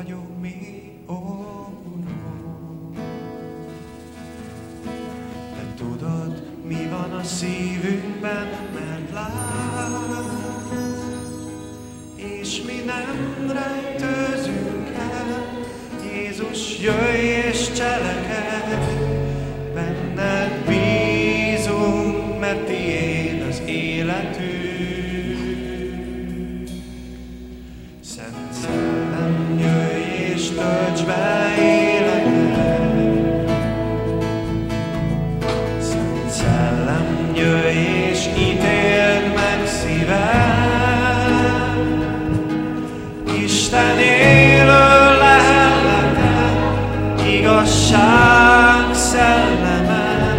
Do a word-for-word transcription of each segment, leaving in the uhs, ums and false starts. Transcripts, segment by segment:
vagyunk mi, ó Uram. Te tudod, mi van a szívünkben, mert látsz, és mi nem rejtőzünk el. Jézus, jöjj és cselekedj, benned bízunk, mert tiéd az életünk. Szent Szellem, jöjj és töltsd be életet. Szent Szellem, jöjj és ítéld meg szívem. Isten élő lelke, igazság szelleme,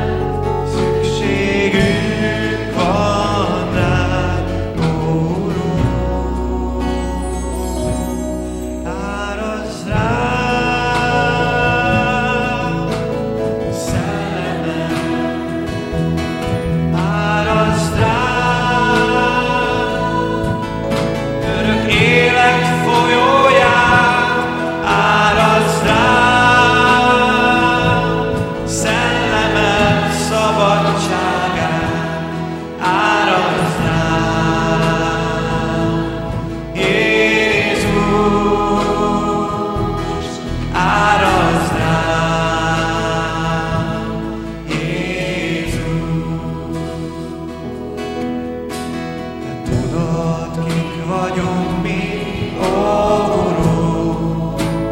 szükségünk van rád, ó Uram. Árazd rám szellemet, árazd rám örök élet folyóját, árazd rám szellemet, szabadságát, árazd rám, Jézus, árazd rám, Jézus. Te tudod, kik vagyunk mi, ó Uram.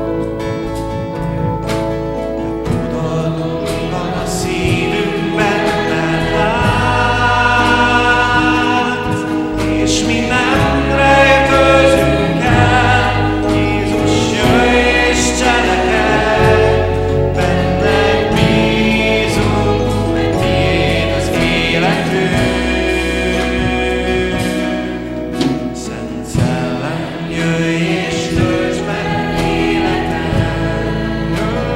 Te tudod, mi van a szívünkben, mert látsz, és mi nem rejtőzünk el. Jézus, jöjj és cselekedj, benned bízunk, mert tiéd az életünk. Szent Szellem, jöjj és töltsd meg életet.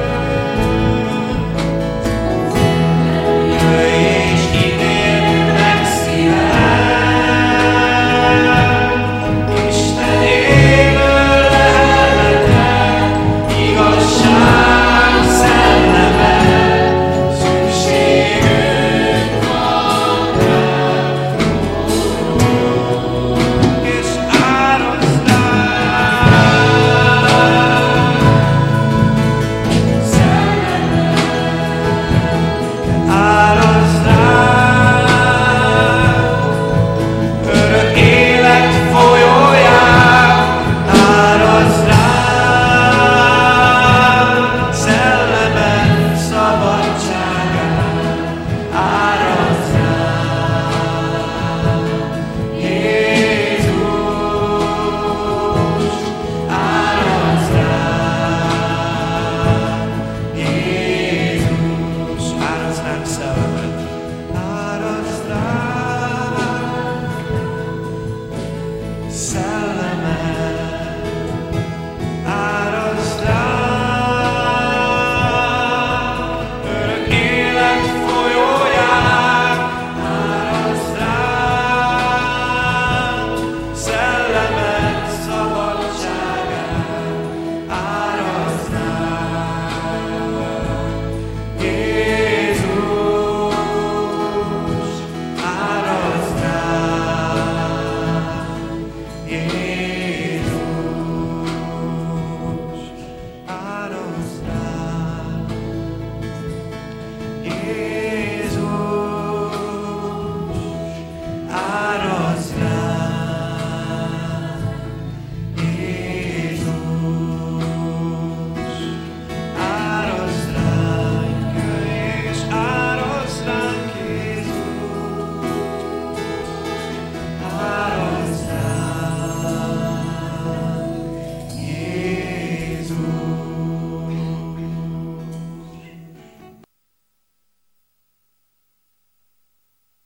Jöjj és ítéld meg szívem. Isten élő lelke, igazság szelleme, szükségünk van rád, és árazd rám szellemet, árazd rám örök élet folyóját, árazd rám szellemet, szabadságát, árazd rám, Jézus, árazd rám, Jézus, árazd rám szellemet, árazd rám szellemet.